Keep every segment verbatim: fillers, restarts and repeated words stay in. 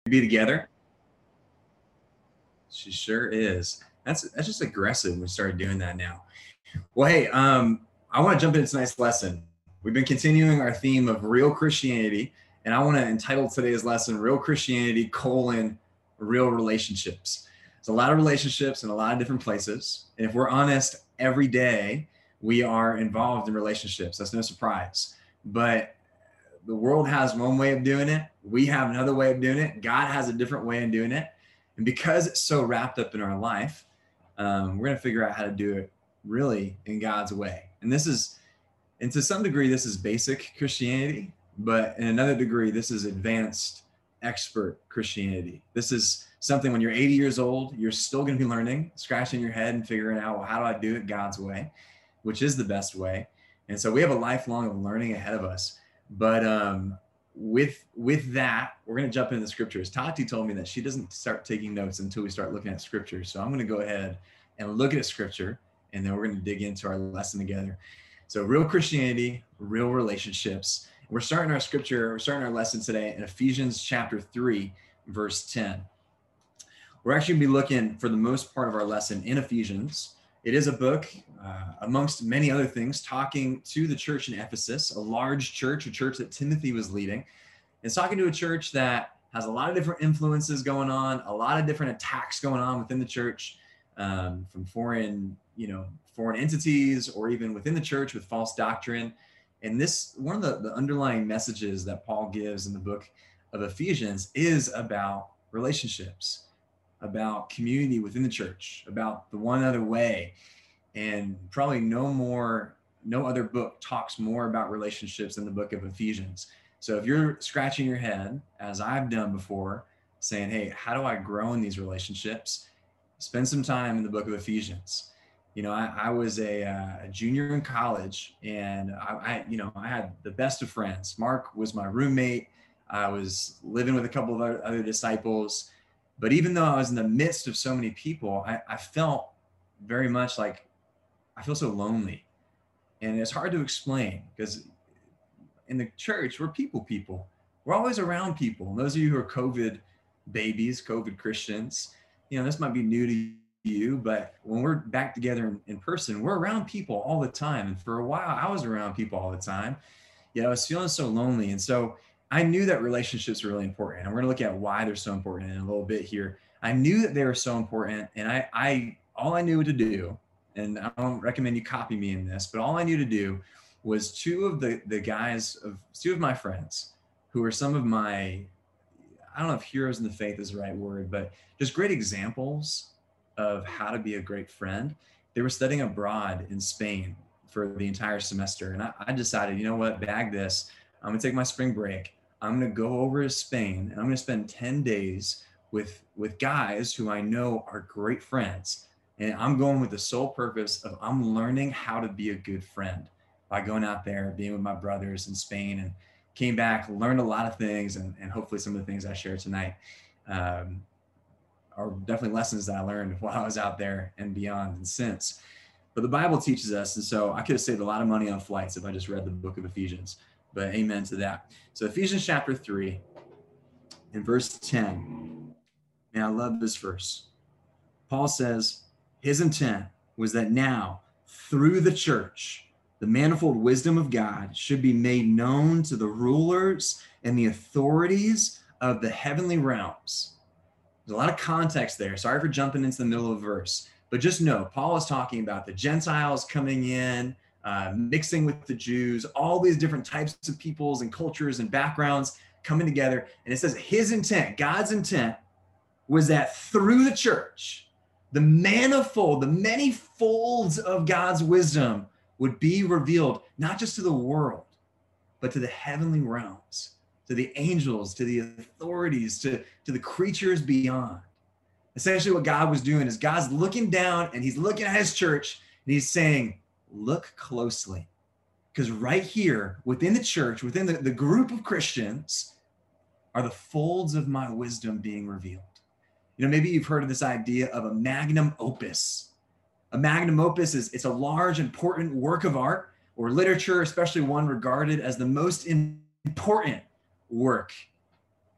Be together? She sure is. That's that's just aggressive. We started doing that now. Well, hey, um, I want to jump into tonight's lesson. We've been continuing our theme of real Christianity, and I want to entitle today's lesson "Real Christianity: colon Real Relationships." There's a lot of relationships in a lot of different places, and if we're honest, every day we are involved in relationships. That's no surprise. But the world has one way of doing it. We have another way of doing it. God has a different way of doing it. And because it's so wrapped up in our life, um, we're going to figure out how to do it really in God's way. And this is, and to some degree, this is basic Christianity, but in another degree, this is advanced expert Christianity. This is something when you're eighty years old, you're still going to be learning, scratching your head and figuring out, well, how do I do it God's way, which is the best way. And so we have a lifelong of learning ahead of us. But um, with with that, we're going to jump into the scriptures. Tati told me that she doesn't start taking notes until we start looking at scripture. So I'm going to go ahead and look at a scripture, and then we're going to dig into our lesson together. So real Christianity, real relationships. We're starting our scripture, we're starting our lesson today in Ephesians chapter three, verse ten. We're actually going to be looking for the most part of our lesson in Ephesians. It is a book, uh, amongst many other things, talking to the church in Ephesus, a large church, a church that Timothy was leading. It's talking to a church that has a lot of different influences going on, a lot of different attacks going on within the church, um, from foreign, you know, foreign entities, or even within the church with false doctrine. And this, one of the, the underlying messages that Paul gives in the book of Ephesians is about relationships, about community within the church, about the one other way. And probably no more, no other book talks more about relationships than the book of Ephesians. So if you're scratching your head, as I've done before, saying, hey, how do I grow in these relationships? Spend some time in the book of Ephesians. You know, I, I was a, uh, a junior in college, and I, I, you know, I had the best of friends. Mark was my roommate. I was living with a couple of other, other disciples. But even though I was in the midst of so many people, I, I felt very much like I feel so lonely. And it's hard to explain, because in the church, we're people people. We're always around people. And those of you who are COVID babies, COVID Christians, you know, this might be new to you, but when we're back together in, in person, we're around people all the time. And for a while, I was around people all the time. Yet I was feeling so lonely. And so I knew that relationships were really important. And we're going to look at why they're so important in a little bit here. I knew that they were so important. And I, I, all I knew to do, and I don't recommend you copy me in this, but all I knew to do was two of the, the guys of two of my friends who are some of my, I don't know if heroes in the faith is the right word, but just great examples of how to be a great friend. They were studying abroad in Spain for the entire semester. And I, I decided, you know what, bag this. I'm going to take my spring break. I'm going to go over to Spain, and I'm going to spend ten days with, with guys who I know are great friends. And I'm going with the sole purpose of I'm learning how to be a good friend by going out there, being with my brothers in Spain, and came back, learned a lot of things. And, and hopefully some of the things I share tonight um, are definitely lessons that I learned while I was out there and beyond and since. But the Bible teaches us, and so I could have saved a lot of money on flights if I just read the book of Ephesians. But amen to that. So Ephesians chapter three and verse ten. Man, I love this verse. Paul says his intent was that now through the church, the manifold wisdom of God should be made known to the rulers and the authorities of the heavenly realms. There's a lot of context there. Sorry for jumping into the middle of a verse, but just know Paul is talking about the Gentiles coming in, Uh, mixing with the Jews, all these different types of peoples and cultures and backgrounds coming together. And it says his intent, God's intent, was that through the church, the manifold, the many folds of God's wisdom would be revealed, not just to the world, but to the heavenly realms, to the angels, to the authorities, to, to the creatures beyond. Essentially what God was doing is God's looking down, and he's looking at his church, and he's saying, look closely, because right here within the church, within the, the group of Christians, are the folds of my wisdom being revealed. You know, maybe you've heard of this idea of a magnum opus. A magnum opus is it's a large, important work of art or literature, especially one regarded as the most important work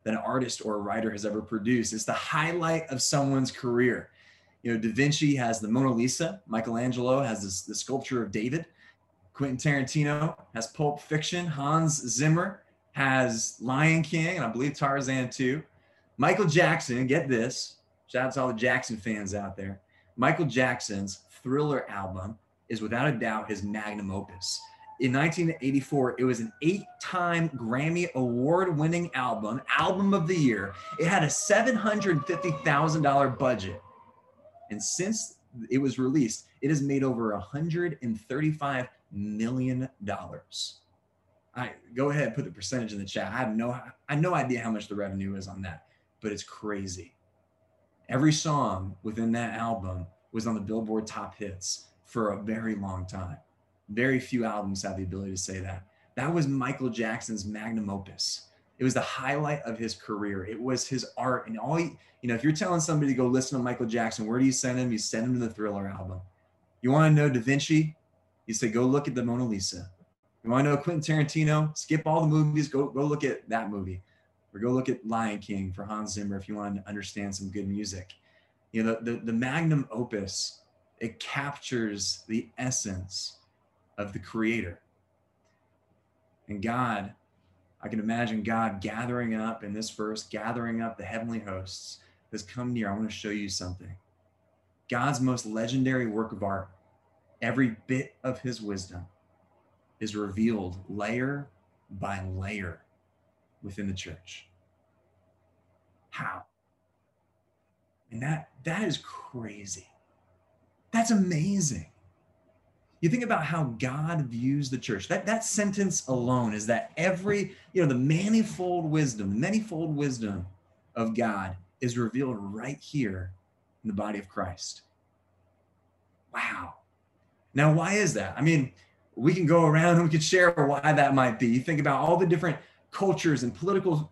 that an artist or a writer has ever produced. It's the highlight of someone's career. You know, Da Vinci has the Mona Lisa. Michelangelo has this, the sculpture of David. Quentin Tarantino has Pulp Fiction. Hans Zimmer has Lion King, and I believe Tarzan too. Michael Jackson, get this, shout out to all the Jackson fans out there. Michael Jackson's Thriller album is without a doubt his magnum opus. In nineteen eighty-four, it was an eight-time Grammy award-winning album, album of the year. It had a seven hundred fifty thousand dollars budget. And since it was released, it has made over one hundred thirty-five million dollars. I go ahead, put the percentage in the chat. I have no, I have no idea how much the revenue is on that, but it's crazy. Every song within that album was on the Billboard top hits for a very long time. Very few albums have the ability to say that. That was Michael Jackson's magnum opus. It was the highlight of his career. It was his art. And all, he, you know, if you're telling somebody to go listen to Michael Jackson, where do you send him? You send him to the Thriller album. You want to know Da Vinci? You say, go look at the Mona Lisa. You want to know Quentin Tarantino? Skip all the movies. Go, go look at that movie. Or go look at Lion King for Hans Zimmer if you want to understand some good music. You know, the, the, the magnum opus, it captures the essence of the creator. And God, I can imagine God gathering up in this verse, gathering up the heavenly hosts, has come near. I want to show you something. God's most legendary work of art, every bit of his wisdom is revealed layer by layer within the church. How? And that, that is crazy. That's amazing. You think about how God views the church. That, that sentence alone is that every, you know, the manifold wisdom, the manifold wisdom of God is revealed right here in the body of Christ. Wow. Now, why is that? I mean, we can go around and we could share why that might be. You think about all the different cultures and political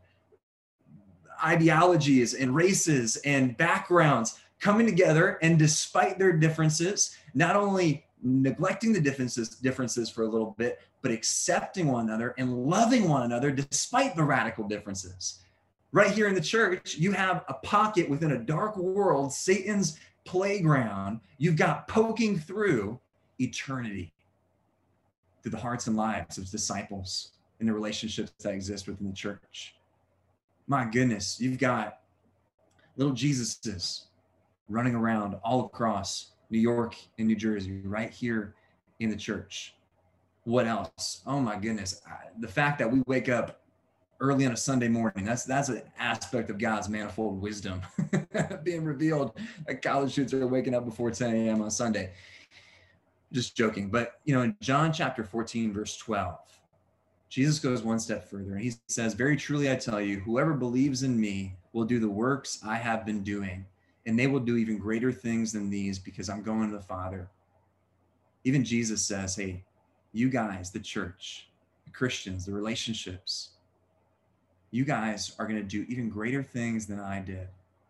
ideologies and races and backgrounds coming together, and despite their differences, not only neglecting the differences differences for a little bit, but accepting one another and loving one another despite the radical differences. Right here in the church, you have a pocket within a dark world, Satan's playground. You've got poking through eternity, through the hearts and lives of disciples and the relationships that exist within the church. My goodness, you've got little Jesuses running around all across New York and New Jersey, right here in the church. What else? Oh my goodness. The fact that we wake up early on a Sunday morning, that's that's an aspect of God's manifold wisdom being revealed. Like college students are waking up before ten a.m. on Sunday. Just joking. But, you know, in John chapter fourteen, verse twelve, Jesus goes one step further and he says, very truly I tell you, whoever believes in me will do the works I have been doing, and they will do even greater things than these because I'm going to the Father. Even Jesus says, hey, you guys, the church, the Christians, the relationships, you guys are going to do even greater things than I did.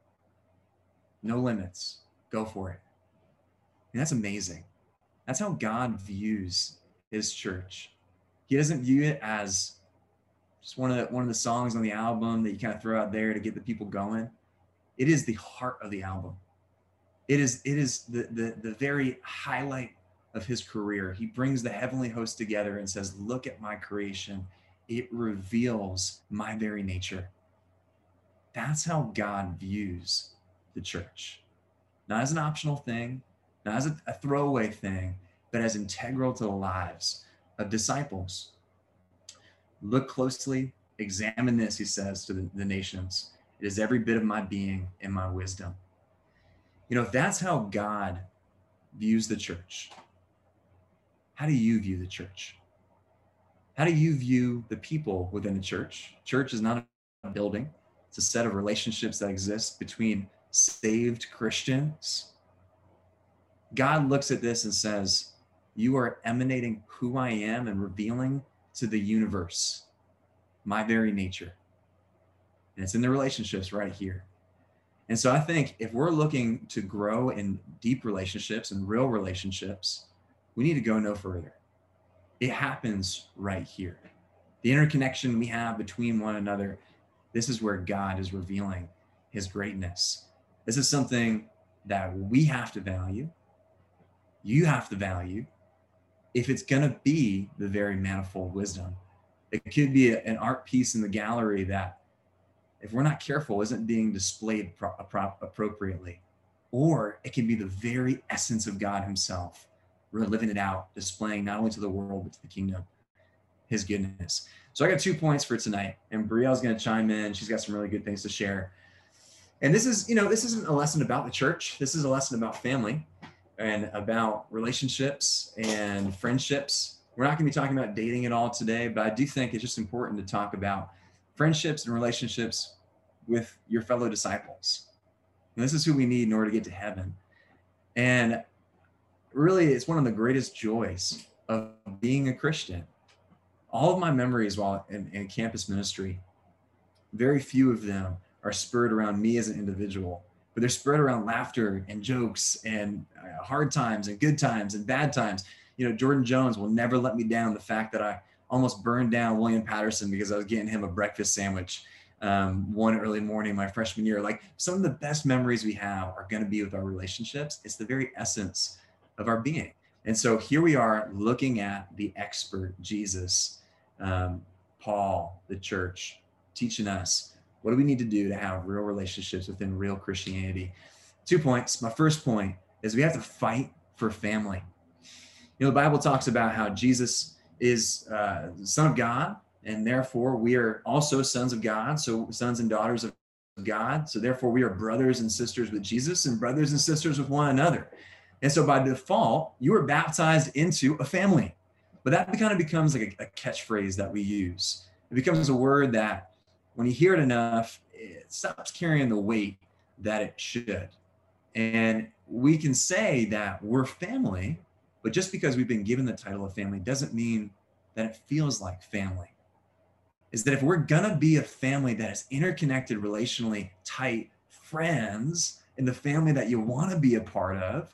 No limits. Go for it. And that's amazing. That's how God views his church. He doesn't view it as just one of the, one of the songs on the album that you kind of throw out there to get the people going. It is the heart of the album. It is, it is the, the, the very highlight of his career. He brings the heavenly host together and says, look at my creation. It reveals my very nature. That's how God views the church. Not as an optional thing, not as a, a throwaway thing, but as integral to the lives of disciples. Look closely, examine this, he says to the, the nations. It is every bit of my being and my wisdom. You know, if that's how God views the church, how do you view the church? How do you view the people within the church? Church is not a building. It's a set of relationships that exist between saved Christians. God looks at this and says, you are emanating who I am and revealing to the universe my very nature. And it's in the relationships right here. And so I think if we're looking to grow in deep relationships and real relationships, we need to go no further. It happens right here. The interconnection we have between one another This is where God is revealing his greatness. This is something that we have to value. You have to value if it's going to be the very manifold wisdom. It could be a, an art piece in the gallery that, if we're not careful, isn't being displayed pro- pro- appropriately. Or it can be the very essence of God himself. We're living it out, displaying not only to the world, but to the kingdom, his goodness. So I got two points for tonight, and Brielle's going to chime in. She's got some really good things to share. And this is, you know, this isn't a lesson about the church. This is a lesson about family and about relationships and friendships. We're not going to be talking about dating at all today, but I do think it's just important to talk about friendships and relationships with your fellow disciples. And this is who we need in order to get to heaven. And really, it's one of the greatest joys of being a Christian. All of my memories while in, in campus ministry, very few of them are spurred around me as an individual, but they're spread around laughter and jokes and uh, hard times and good times and bad times. You know, Jordan Jones will never let me down. The fact that I almost burned down William Patterson because I was getting him a breakfast sandwich um, one early morning my freshman year. Like, some of the best memories we have are going to be with our relationships. It's the very essence of our being. And so here we are looking at the expert Jesus, um, Paul, the church, teaching us, what do we need to do to have real relationships within real Christianity? Two points. My first point is we have to fight for family. You know, the Bible talks about how Jesus is uh, the Son of God, and therefore we are also sons of God, so sons and daughters of God. So therefore we are brothers and sisters with Jesus and brothers and sisters with one another. And so by default, you are baptized into a family. But that kind of becomes like a, a catchphrase that we use. It becomes a word that when you hear it enough, it stops carrying the weight that it should. And we can say that we're family, but just because we've been given the title of family doesn't mean that it feels like family. Is that if we're gonna be a family that is interconnected, relationally tight friends in the family that you wanna be a part of,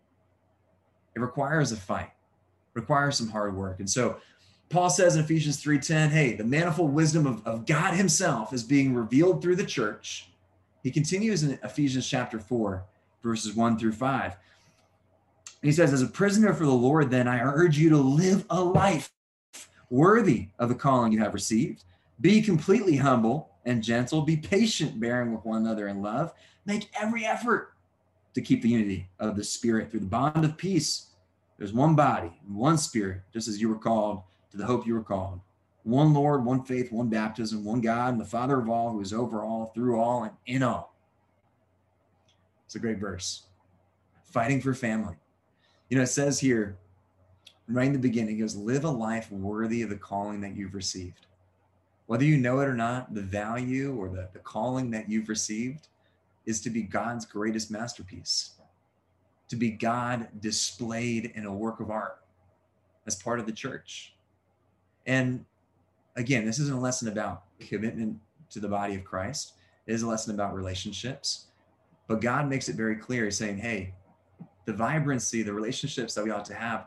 it requires a fight, requires some hard work. And so Paul says in Ephesians three ten, hey, the manifold wisdom of, of God himself is being revealed through the church. He continues in Ephesians chapter four, verses one through five. And he says, as a prisoner for the Lord, then I urge you to live a life worthy of the calling you have received. Be completely humble and gentle. Be patient, bearing with one another in love. Make every effort to keep the unity of the Spirit through the bond of peace. There's one body, one Spirit, just as you were called to the hope you were called. One Lord, one faith, one baptism, one God, and the Father of all, who is over all, through all, and in all. It's a great verse. Fighting for family. You know, it says here, right in the beginning, it goes, live a life worthy of the calling that you've received. Whether you know it or not, the value or the, the calling that you've received is to be God's greatest masterpiece, to be God displayed in a work of art as part of the church. And again, this isn't a lesson about commitment to the body of Christ. It is a lesson about relationships. But God makes it very clear. He's saying, hey, the vibrancy, the relationships that we ought to have,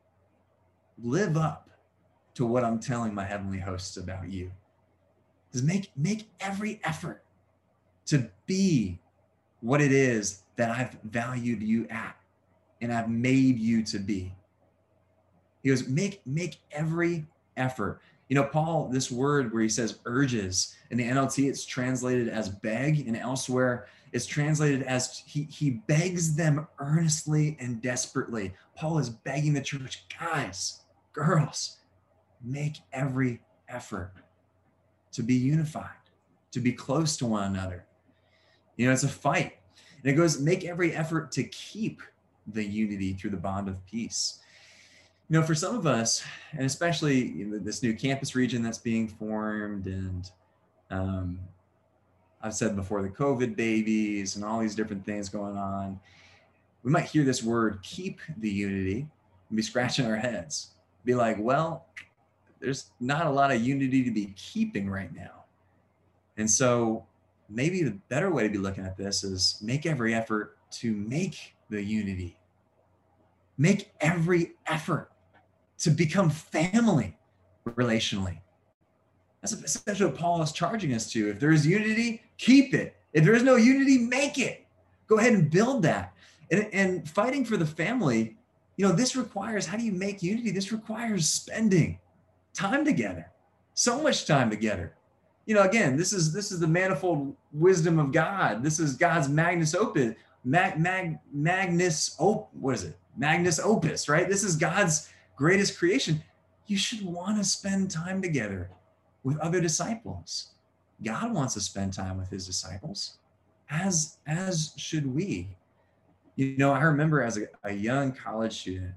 live up to what I'm telling my heavenly hosts about you. Just make, make every effort to be what it is that I've valued you at and I've made you to be. He goes, make, make every effort. You know, Paul, this word where he says urges, in the N L T, it's translated as beg, and elsewhere it's translated as he, he begs them earnestly and desperately. Paul is begging the church, guys, girls, make every effort to be unified, to be close to one another. You know, it's a fight. And it goes, make every effort to keep the unity through the bond of peace. You know, for some of us, and especially you know, this new campus region that's being formed, and um, I've said before, the COVID babies and all these different things going on, we might hear this word, keep the unity, and be scratching our heads. Be like, well, there's not a lot of unity to be keeping right now. And so maybe the better way to be looking at this is make every effort to make the unity. Make every effort to become family relationally. That's essentially what Paul is charging us to. If there is unity, keep it. If there is no unity, make it. Go ahead and build that. And, and fighting for the family, you know, this requires, how do you make unity? This requires spending time together, so much time together. You know, again, this is this is the manifold wisdom of God. This is God's magnus opus, mag, mag, magnus op, what is it? Magnus opus, right? This is God's greatest creation. You should want to spend time together with other disciples. God wants to spend time with his disciples, as as should we. You know, I remember as a, a young college student,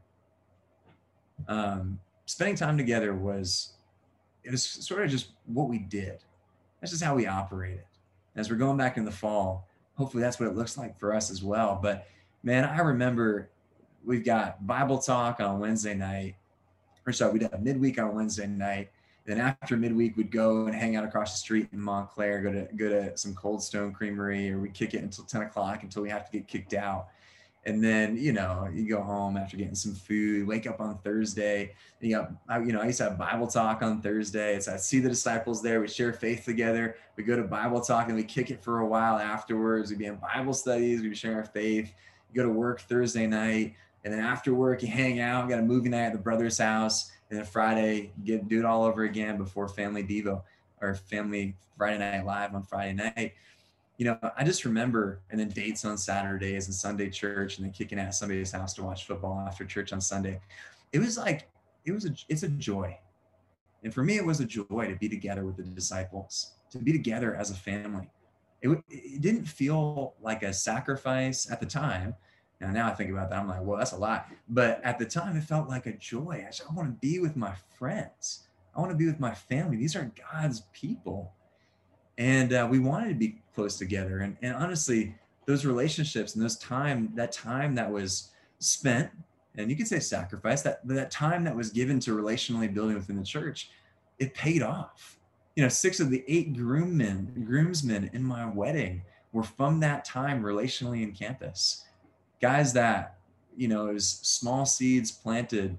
um, spending time together was, it was sort of just what we did. That's just how we operated. As we're going back in the fall, hopefully that's what it looks like for us as well. But man, I remember we've got Bible talk on Wednesday night, or sorry, we'd have midweek on Wednesday night. Then after midweek, we'd go and hang out across the street in Montclair, go to go to some Cold Stone Creamery, or we'd kick it until ten o'clock until we have to get kicked out. And then, you know, you go home after getting some food, wake up on Thursday. You know, I, you know, I used to have Bible talk on Thursday. So I'd see the disciples there. We share faith together. We go to Bible talk and we kick it for a while afterwards. We'd be in Bible studies. We'd be sharing our faith. You go to work Thursday night. And then after work, you hang out. We got a movie night at the brother's house. And then Friday, you get do it all over again before Family Devo or Family Friday Night Live on Friday night. You know, I just remember, and then dates on Saturdays and Sunday church, and then kicking at somebody's house to watch football after church on Sunday. It was like, it was a, it's a joy. And for me, it was a joy to be together with the disciples, to be together as a family. It, it didn't feel like a sacrifice at the time. Now, now I think about that, I'm like, well, that's a lot. But at the time, it felt like a joy. I, just, I want to be with my friends. I want to be with my family. These are God's people. And uh, we wanted to be close together. And, and honestly, those relationships and those time, that time that was spent, and you could say sacrifice, that, that time that was given to relationally building within the church, it paid off. You know, six of the eight groommen, groomsmen in my wedding were from that time relationally in campus. Guys that, you know, it was small seeds planted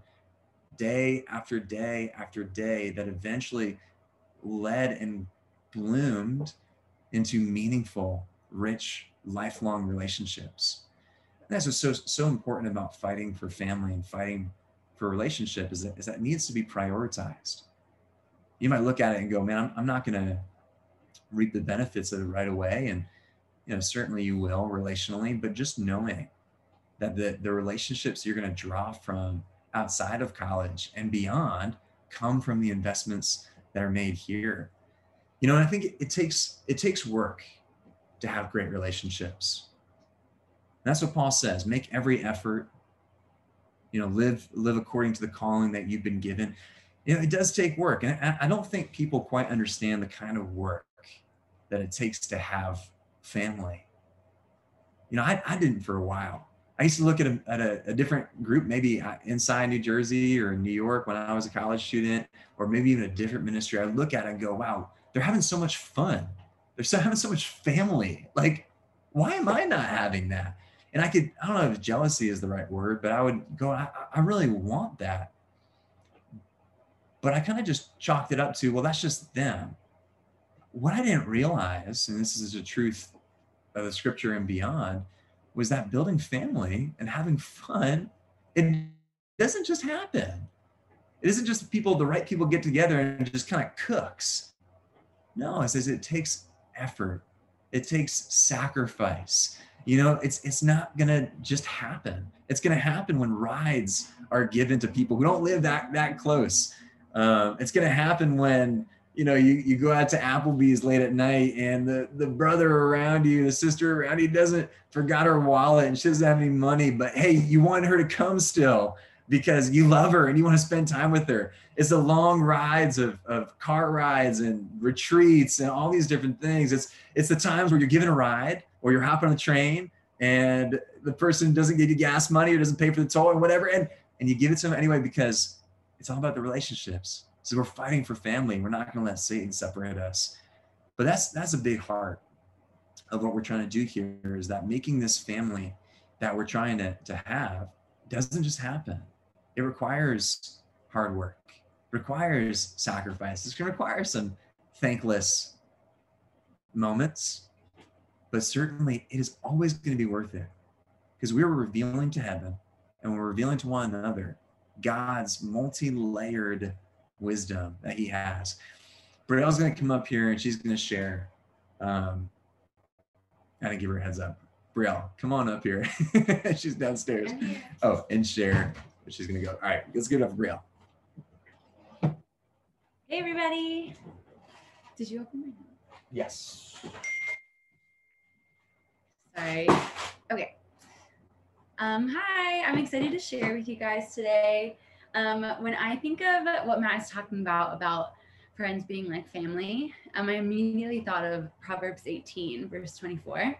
day after day after day that eventually led and bloomed into meaningful, rich, lifelong relationships. And that's what's so, so important about fighting for family and fighting for relationship is that, is that it needs to be prioritized. You might look at it and go, man, I'm, I'm not going to reap the benefits of it right away. And, you know, certainly you will relationally, but just knowing that the, the relationships you're going to draw from outside of college and beyond come from the investments that are made here. You know, and I think it, it takes it takes work to have great relationships. And that's what Paul says. Make every effort. You know, live live according to the calling that you've been given. You know, it does take work, and I, I don't think people quite understand the kind of work that it takes to have family. You know, I, I didn't for a while. I used to look at a, at a, a different group, maybe inside New Jersey or New York when I was a college student, or maybe even a different ministry. I look at it and go, wow, they're having so much fun. They're so, having so much family. Like, why am I not having that? And I could, I don't know if jealousy is the right word, but I would go, I, I really want that. But I kind of just chalked it up to, well, that's just them. What I didn't realize, and this is the truth of the scripture and beyond, was that building family and having fun, it doesn't just happen. It isn't just people, the right people get together and just kind of cooks. No, it says it takes effort. It takes sacrifice. You know, it's it's not gonna just happen. It's gonna happen when rides are given to people who don't live that that close. Um, it's gonna happen when, you know, you, you go out to Applebee's late at night and the, the brother around you, the sister around you doesn't forgot her wallet and she doesn't have any money, but hey, you want her to come still because you love her and you want to spend time with her. It's the long rides of, of car rides and retreats and all these different things. It's, it's the times where you're given a ride or you're hopping on the train and the person doesn't give you gas money or doesn't pay for the toll or whatever. And, and you give it to them anyway, because it's all about the relationships. So we're fighting for family. We're not going to let Satan separate us. But that's that's a big heart of what we're trying to do here, is that making this family that we're trying to, to have doesn't just happen. It requires hard work, requires sacrifice. It's going to require some thankless moments, but certainly it is always going to be worth it because we are revealing to heaven and we're revealing to one another God's multi-layered wisdom that he has. Brielle's going to come up here and she's going to share. Um, I didn't give her a heads up. Brielle, come on up here. She's downstairs. Oh, and share. She's going to go. All right, let's give it up for Brielle. Hey, everybody. Did you open my hand? Yes. Sorry. Okay. Um, hi, I'm excited to share with you guys today. Um, when I think of what Matt is talking about, about friends being like family, um, I immediately thought of Proverbs eighteen, verse twenty-four.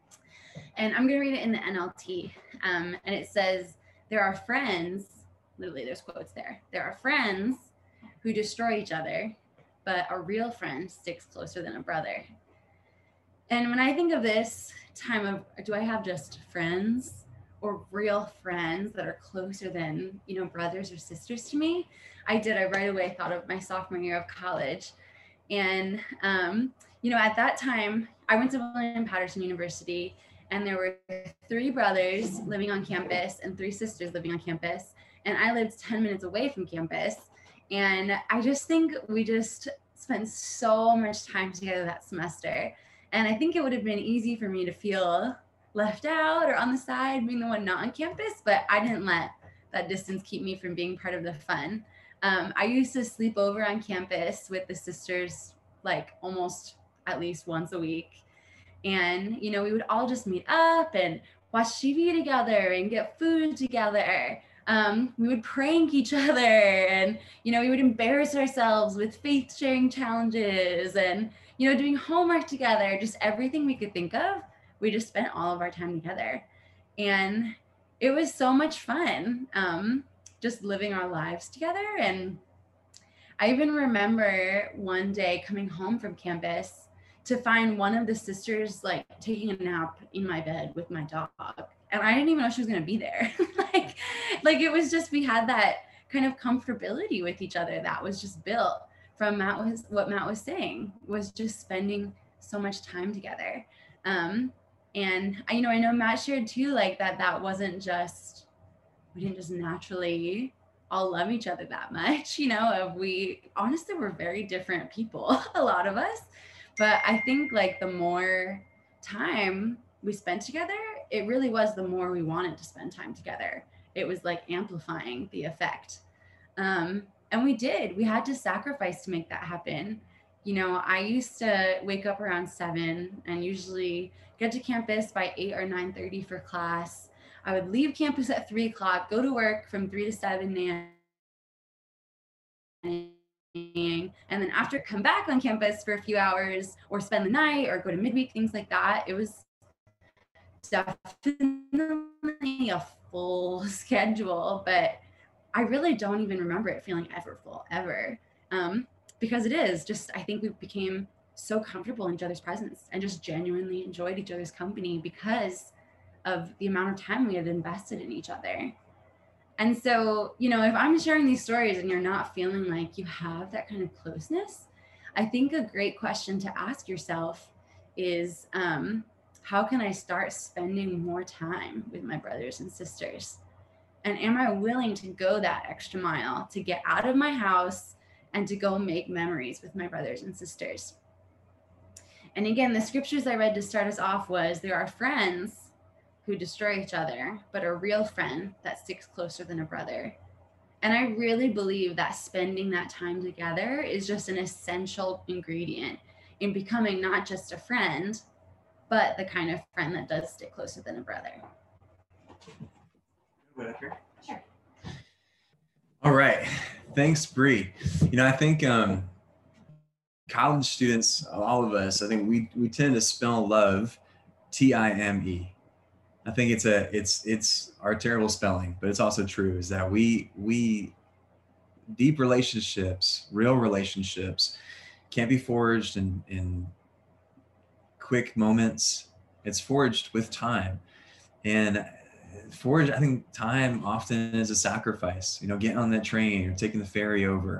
And I'm going to read it in the N L T. Um, and it says, there are friends, literally there's quotes there. There are friends who destroy each other, but a real friend sticks closer than a brother. And when I think of this time of, do I have just friends or real friends that are closer than, you know, brothers or sisters to me? I did. I right away thought of my sophomore year of college. And, um, you know, at that time, I went to William Patterson University, and there were three brothers living on campus and three sisters living on campus. And I lived ten minutes away from campus. And I just think we just spent so much time together that semester. And I think it would have been easy for me to feel left out or on the side, being the one not on campus, but I didn't let that distance keep me from being part of the fun. Um, I used to sleep over on campus with the sisters like almost at least once a week. And, you know, we would all just meet up and watch T V together and get food together. Um, we would prank each other and, you know, we would embarrass ourselves with faith sharing challenges and, you know, doing homework together, just everything we could think of. We just spent all of our time together. And it was so much fun, um, just living our lives together. And I even remember one day coming home from campus to find one of the sisters like taking a nap in my bed with my dog. And I didn't even know she was going to be there. like, like it was just, we had that kind of comfortability with each other that was just built from Matt was what Matt was saying, was just spending so much time together. Um, and I, you know, I know Matt shared too, like that, that wasn't just, we didn't just naturally all love each other that much, you know, of we honestly were very different people, a lot of us. But I think like the more time we spent together, it really was the more we wanted to spend time together. It was like amplifying the effect. Um, and we did, we had to sacrifice to make that happen. You know, I used to wake up around seven and usually get to campus by eight or nine thirty for class. I would leave campus at three o'clock, go to work from three to seven and then after come back on campus for a few hours or spend the night or go to midweek, things like that. It was definitely a full schedule, but I really don't even remember it feeling ever full, ever. Um, because it is just, I think we became so comfortable in each other's presence and just genuinely enjoyed each other's company because of the amount of time we had invested in each other. And so, you know, if I'm sharing these stories and you're not feeling like you have that kind of closeness, I think a great question to ask yourself is, um, how can I start spending more time with my brothers and sisters? And am I willing to go that extra mile to get out of my house and to go make memories with my brothers and sisters? And again, the scriptures I read to start us off was, there are friends who destroy each other, but a real friend that sticks closer than a brother. And I really believe that spending that time together is just an essential ingredient in becoming not just a friend, but the kind of friend that does stick closer than a brother. Sure. All right. Thanks, Bree. You know, I think um, college students, all of us, I think we, we tend to spell love T I M E. I think it's a it's it's our terrible spelling, but it's also true, is that we we deep relationships, real relationships, can't be forged in in quick moments. It's forged with time. And forged, I think time often is a sacrifice, you know, getting on that train or taking the ferry over,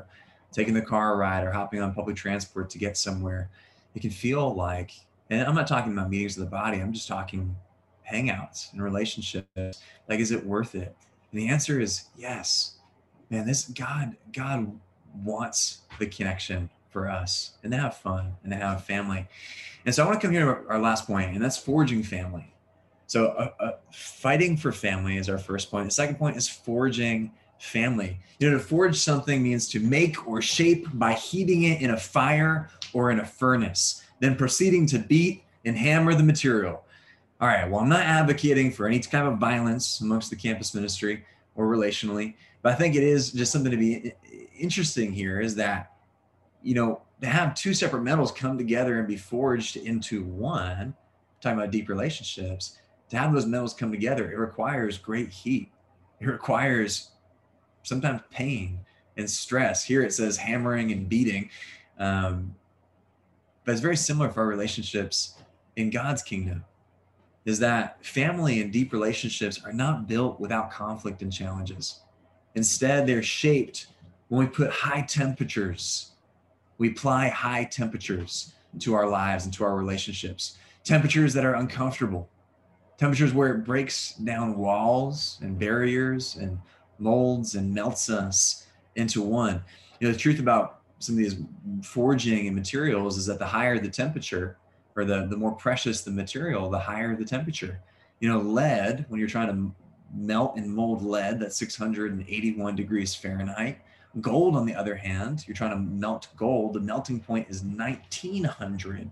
taking the car ride or hopping on public transport to get somewhere. It can feel like, and I'm not talking about meetings of the body, I'm just talking hangouts and relationships. Like, is it worth it? And the answer is yes. Man, this God, God wants the connection for us and to have fun and to have a family. And so I want to come here to our last point, and that's forging family. So uh, uh, fighting for family is our first point. The second point is forging family. You know, to forge something means to make or shape by heating it in a fire or in a furnace, then proceeding to beat and hammer the material. All right, well, I'm not advocating for any kind of violence amongst the campus ministry or relationally, but I think it is just something to be interesting here is that, you know, to have two separate metals come together and be forged into one, talking about deep relationships, to have those metals come together, it requires great heat. It requires sometimes pain and stress. Here it says hammering and beating. Um, but it's very similar for our relationships in God's kingdom, is that family and deep relationships are not built without conflict and challenges. Instead, they're shaped when we put high temperatures. We apply high temperatures to our lives and to our relationships. Temperatures that are uncomfortable. Temperatures where it breaks down walls and barriers and molds and melts us into one. You know, the truth about some of these forging and materials is that the higher the temperature, or the, the more precious the material, the higher the temperature. You know, lead, when you're trying to melt and mold lead, that's six hundred eighty-one degrees Fahrenheit. Gold, on the other hand, you're trying to melt gold, the melting point is nineteen hundred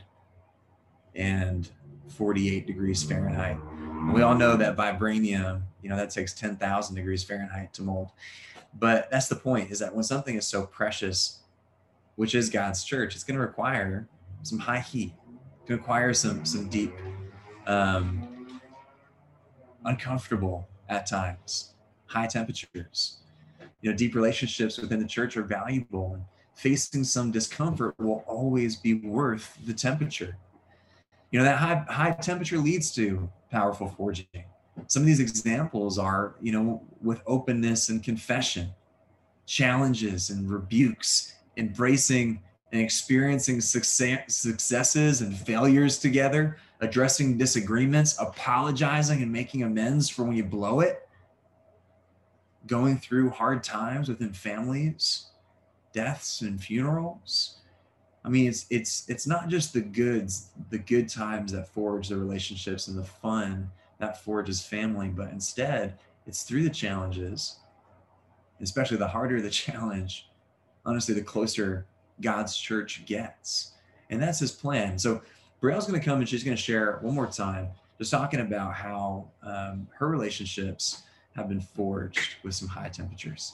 forty-eight degrees Fahrenheit. And we all know that vibranium, you know, that takes ten thousand degrees Fahrenheit to mold. But that's the point, is that when something is so precious, which is God's church, it's going to require some high heat. It's going to require some, some deep, um, uncomfortable at times, high temperatures. You know, deep relationships within the church are valuable, and facing some discomfort will always be worth the temperature. You know, that high, high temperature leads to powerful forging. Some of these examples are, you know, with openness and confession, challenges and rebukes, embracing and experiencing success, successes and failures together, addressing disagreements, apologizing and making amends for when you blow it, going through hard times within families, deaths and funerals. I mean, it's it's it's not just the goods, the good times that forge the relationships and the fun that forges family, but instead it's through the challenges, especially the harder the challenge, honestly, the closer God's church gets. And that's his plan. So Brielle's going to come and she's going to share one more time, just talking about how um, her relationships have been forged with some high temperatures.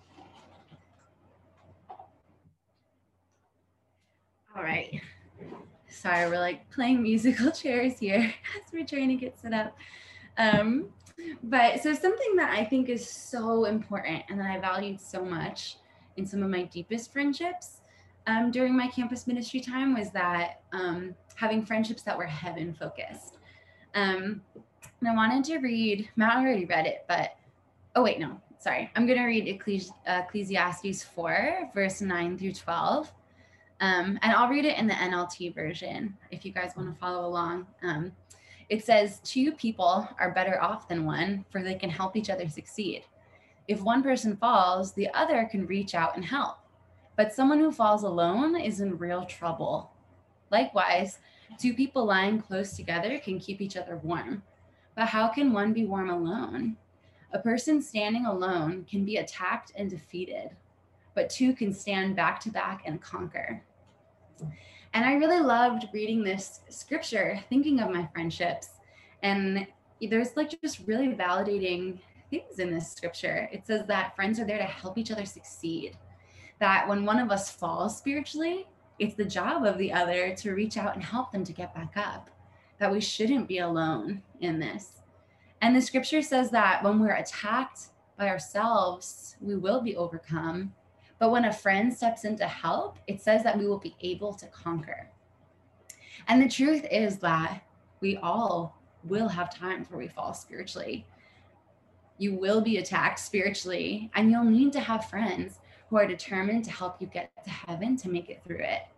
All right. Sorry, we're like playing musical chairs here as we're trying to get set up. Um, but so something that I think is so important and that I valued so much in some of my deepest friendships um, during my campus ministry time was that um, having friendships that were heaven focused. Um, and I wanted to read, Matt already read it, but, oh wait, no, sorry. I'm gonna read Ecclesi- Ecclesiastes four, verse nine through twelve. Um, and I'll read it in the N L T version if you guys want to follow along. Um, it says, two people are better off than one, for they can help each other succeed. If one person falls, the other can reach out and help. But someone who falls alone is in real trouble. Likewise, two people lying close together can keep each other warm. But how can one be warm alone? A person standing alone can be attacked and defeated, but two can stand back to back and conquer. And I really loved reading this scripture, thinking of my friendships. And there's like just really validating things in this scripture. It says that friends are there to help each other succeed. That when one of us falls spiritually, it's the job of the other to reach out and help them to get back up. That we shouldn't be alone in this. And the scripture says that when we're attacked by ourselves, we will be overcome. But when a friend steps in to help, it says that we will be able to conquer. And the truth is that we all will have times where we fall spiritually. You will be attacked spiritually, and you'll need to have friends who are determined to help you get to heaven to make it through it.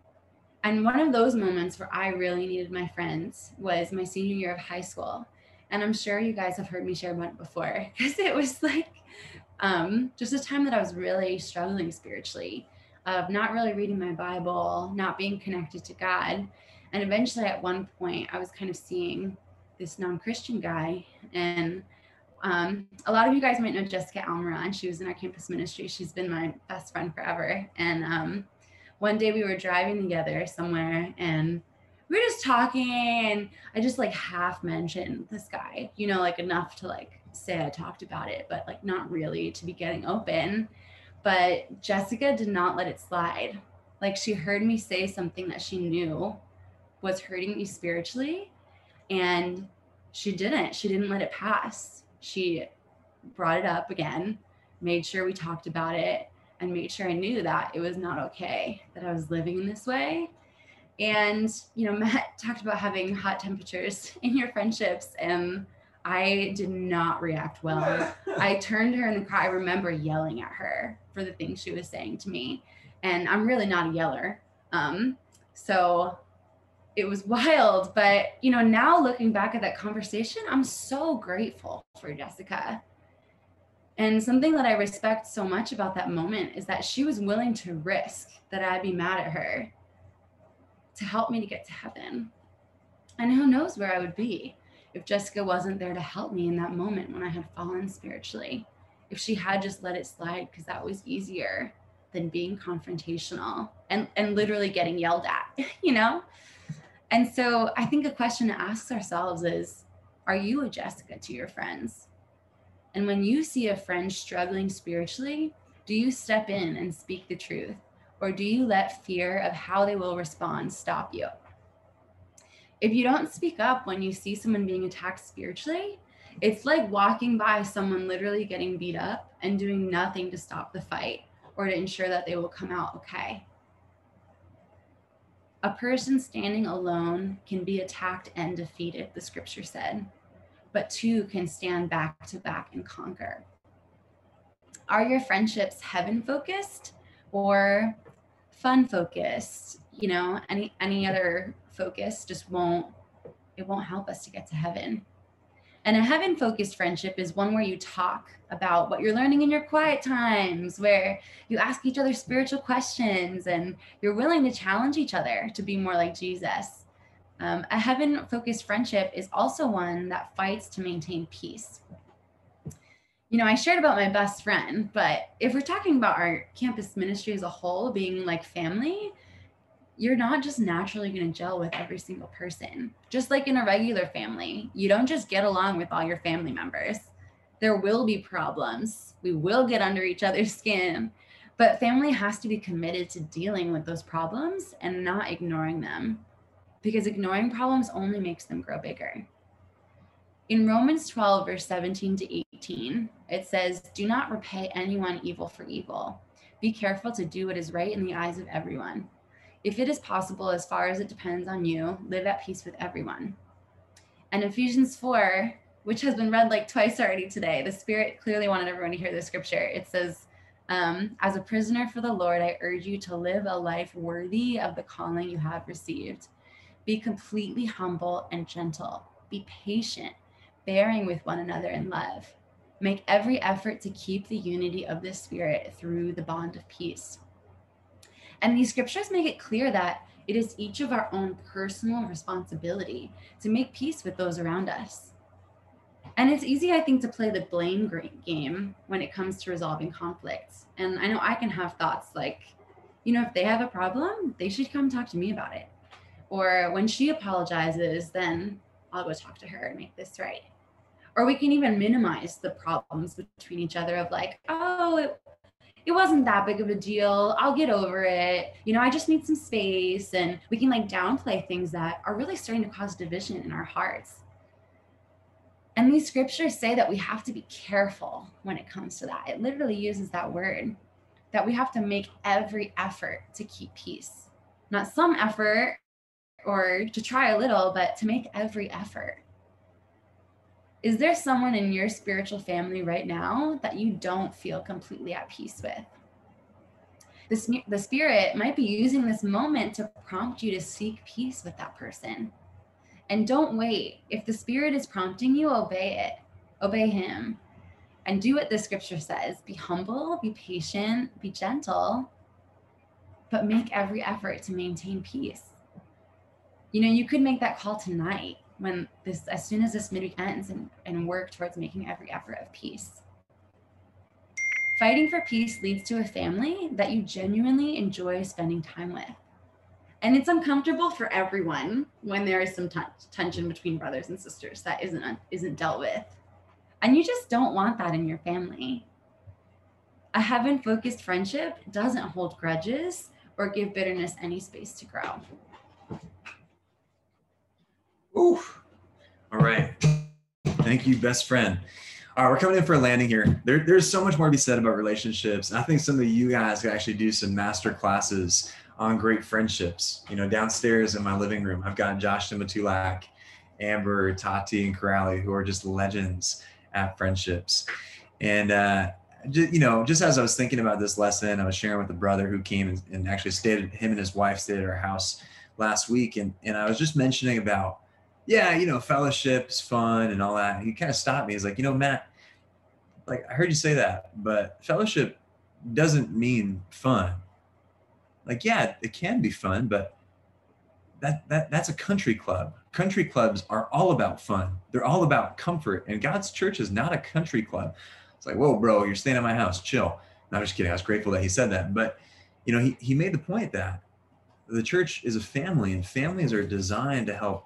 And one of those moments where I really needed my friends was my senior year of high school. And I'm sure you guys have heard me share about it before, because it was like um, just a time that I was really struggling spiritually, of not really reading my Bible, not being connected to God. And eventually at one point I was kind of seeing this non-Christian guy. And um, a lot of you guys might know Jessica Almiron. She was in our campus ministry. She's been my best friend forever. And um, one day we were driving together somewhere and we were just talking, and I just like half mentioned this guy, you know, like enough to like say I talked about it, but like not really to be getting open. But Jessica did not let it slide. Like, she heard me say something that she knew was hurting me spiritually, and she didn't. She didn't let it pass. She brought it up again, made sure we talked about it, and made sure I knew that it was not okay, that I was living in this way. And, you know, Matt talked about having hot temperatures in your friendships, and I did not react well. I turned to her in the car. I remember yelling at her for the things she was saying to me. And I'm really not a yeller. Um, so it was wild. But, you know, now looking back at that conversation, I'm so grateful for Jessica. And something that I respect so much about that moment is that she was willing to risk that I'd be mad at her to help me to get to heaven. And who knows where I would be if Jessica wasn't there to help me in that moment when I had fallen spiritually. If she had just let it slide, because that was easier than being confrontational and, and literally getting yelled at, you know? And so I think a question to ask ourselves is, are you a Jessica to your friends? And when you see a friend struggling spiritually, do you step in and speak the truth? Or do you let fear of how they will respond stop you? If you don't speak up when you see someone being attacked spiritually, it's like walking by someone literally getting beat up and doing nothing to stop the fight or to ensure that they will come out okay. A person standing alone can be attacked and defeated, the scripture said, but two can stand back to back and conquer. Are your friendships heaven focused or fun focused? You know, any any other focus just won't, it won't help us to get to heaven. And a heaven focused friendship is one where you talk about what you're learning in your quiet times, where you ask each other spiritual questions and you're willing to challenge each other to be more like Jesus. Um, a heaven focused friendship is also one that fights to maintain peace. You know, I shared about my best friend, but if we're talking about our campus ministry as a whole being like family, you're not just naturally going to gel with every single person. Just like in a regular family, you don't just get along with all your family members. There will be problems. We will get under each other's skin, but family has to be committed to dealing with those problems and not ignoring them, because ignoring problems only makes them grow bigger. In Romans twelve, verse seventeen to eighteen, it says, "Do not repay anyone evil for evil. Be careful to do what is right in the eyes of everyone. If it is possible, as far as it depends on you, live at peace with everyone." And Ephesians four, which has been read like twice already today, the Spirit clearly wanted everyone to hear this scripture. It says, um, "As a prisoner for the Lord, I urge you to live a life worthy of the calling you have received. Be completely humble and gentle. Be patient, bearing with one another in love. Make every effort to keep the unity of the Spirit through the bond of peace." And these scriptures make it clear that it is each of our own personal responsibility to make peace with those around us. And it's easy, I think, to play the blame game when it comes to resolving conflicts. And I know I can have thoughts like, you know, if they have a problem, they should come talk to me about it. Or when she apologizes, then I'll go talk to her and make this right. Or we can even minimize the problems between each other of like, oh, it, it wasn't that big of a deal. I'll get over it. You know, I just need some space. And we can like downplay things that are really starting to cause division in our hearts. And these scriptures say that we have to be careful when it comes to that. It literally uses that word, that we have to make every effort to keep peace. Not some effort or to try a little, but to make every effort. Is there someone in your spiritual family right now that you don't feel completely at peace with? The, sp- the Spirit might be using this moment to prompt you to seek peace with that person. And don't wait. If the Spirit is prompting you, obey it. Obey Him. And do what the scripture says. Be humble, be patient, be gentle, but make every effort to maintain peace. You know, you could make that call tonight when this, as soon as this midweek ends, and, and work towards making every effort of peace. Fighting for peace leads to a family that you genuinely enjoy spending time with. And it's uncomfortable for everyone when there is some t- tension between brothers and sisters that isn't, isn't dealt with. And you just don't want that in your family. A heaven-focused friendship doesn't hold grudges or give bitterness any space to grow. Ooh. All right. Thank you, best friend. All right, we're coming in for a landing here. There, there's so much more to be said about relationships. I think some of you guys could actually do some master classes on great friendships. You know, downstairs in my living room, I've got Josh and Matulak, Amber, Tati, and Corrali, who are just legends at friendships. And, uh, just, you know, just as I was thinking about this lesson, I was sharing with a brother who came and, and actually stayed, him and his wife stayed at our house last week. And, and I was just mentioning about, yeah, you know, fellowship's fun and all that. And he kind of stopped me. He's like, you know, Matt, like, I heard you say that, but fellowship doesn't mean fun. Like, yeah, it can be fun, but that, that that's a country club. Country clubs are all about fun. They're all about comfort. And God's church is not a country club. It's like, whoa, bro, you're staying at my house, chill. No, I'm just kidding. I was grateful that he said that. But, you know, he, he made the point that the church is a family, and families are designed to help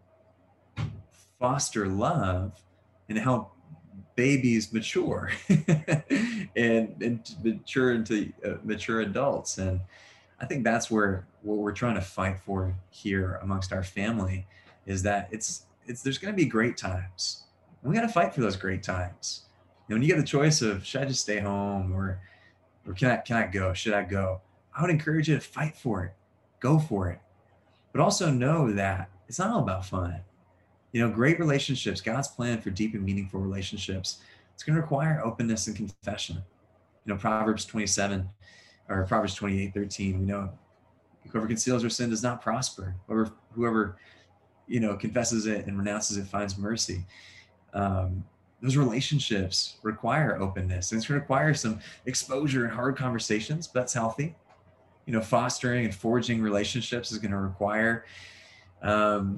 foster love and help babies mature and, and mature into uh, mature adults. And I think that's where what we're trying to fight for here amongst our family is that it's it's there's going to be great times. And we got to fight for those great times. You know, when you get the choice of should I just stay home or or can I can I go? Should I go? I would encourage you to fight for it. Go for it. But also know that it's not all about fun. You know, great relationships, God's plan for deep and meaningful relationships, it's going to require openness and confession. You know, Proverbs twenty-seven or Proverbs twenty-eight thirteen, we know whoever conceals their sin does not prosper. Whoever, whoever, you know, confesses it and renounces it finds mercy. Um, those relationships require openness, and it's going to require some exposure and hard conversations, but that's healthy. You know, fostering and forging relationships is going to require, um,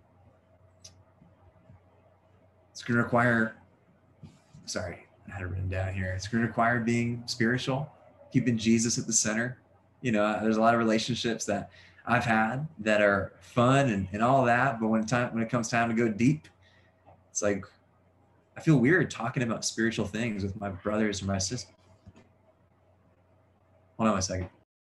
it's going to require, sorry, I had it written down here. It's going to require being spiritual, keeping Jesus at the center. You know, there's a lot of relationships that I've had that are fun and, and all that, but when time when it comes time to go deep, it's like I feel weird talking about spiritual things with my brothers or my sisters. Hold on a second.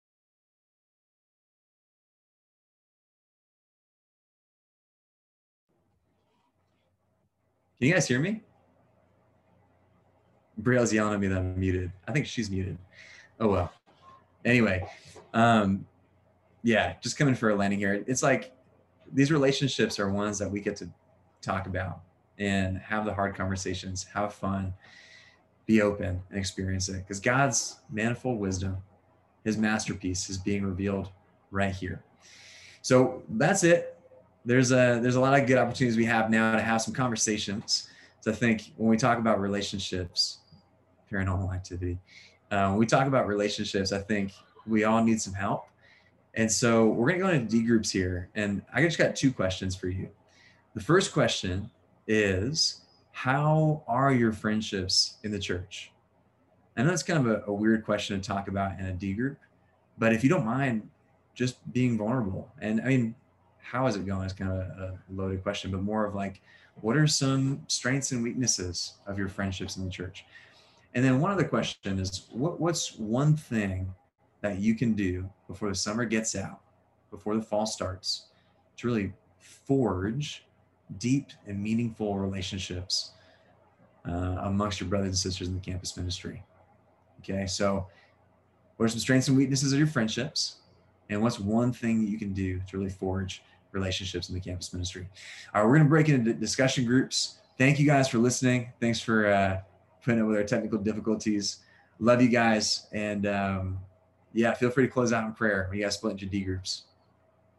Can you guys hear me? Brielle's yelling at me that I'm muted. I think she's muted. Oh well. Anyway, um, yeah, just coming for a landing here. It's like these relationships are ones that we get to talk about and have the hard conversations, have fun, be open and experience it. Because God's manifold wisdom, his masterpiece is being revealed right here. So that's it. There's a there's a lot of good opportunities we have now to have some conversations. So I think when we talk about relationships, paranormal activity, uh, when we talk about relationships, I think we all need some help. And so we're going to go into D groups here. And I just got two questions for you. The first question is, how are your friendships in the church? I know it's kind of a, a weird question to talk about in a D group, but if you don't mind just being vulnerable. And I mean, how is it going is kind of a, a loaded question, but more of like, what are some strengths and weaknesses of your friendships in the church? And then one other question is, what, what's one thing that you can do before the summer gets out, before the fall starts, to really forge deep and meaningful relationships uh, amongst your brothers and sisters in the campus ministry? Okay, so what are some strengths and weaknesses of your friendships? And what's one thing that you can do to really forge relationships in the campus ministry? All right, we're gonna break into discussion groups. Thank you guys for listening. Thanks for uh, putting up with our technical difficulties. Love you guys. And um, yeah, feel free to close out in prayer. We got to split into D groups.